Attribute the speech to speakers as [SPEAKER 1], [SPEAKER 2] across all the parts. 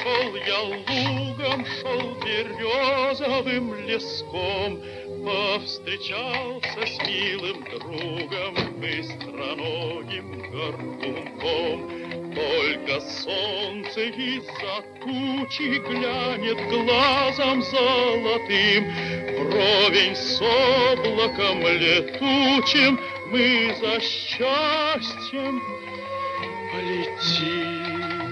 [SPEAKER 1] Шел я лугом, шел березовым леском, повстречался с милым другом, быстроногим горбунком. Только солнце из-за тучи глянет глазом золотым, вровень с облаком летучим мы за счастьем полетим.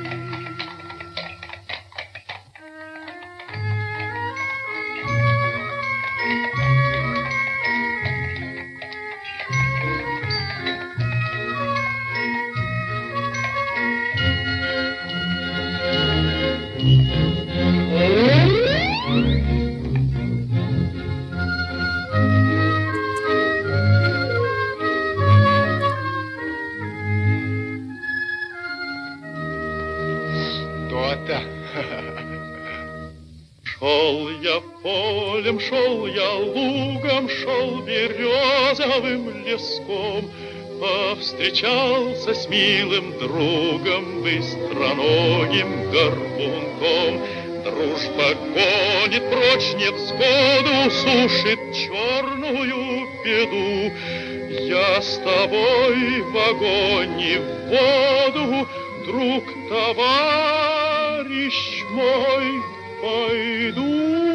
[SPEAKER 1] Шел я полем, шел я лугом, шел березовым леском, повстречался с милым другом, быстроногим горбунком. Дружба гонит прочь невзгоду, сушит черную беду. Я с тобой в огонь и в воду, друг, товарищ мой, пойду.